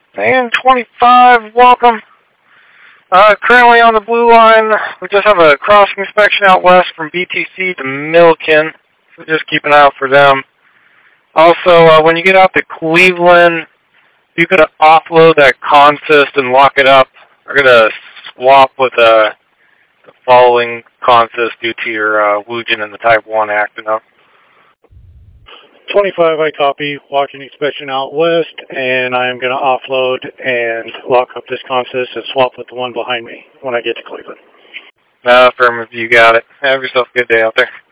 And 25, welcome. Currently on the blue line, we just have a crossing inspection out west from BTC to Milliken. So just keep an eye out for them. Also, when you get out to Cleveland, you could offload that consist and lock it up. We're going to swap with the following consist due to your Woojin and the Type 1 acting up. 25, I copy. Walking inspection out west, and I'm going to offload and lock up this consist and swap with the one behind me when I get to Cleveland. Affirmative, you got it. Have yourself a good day out there.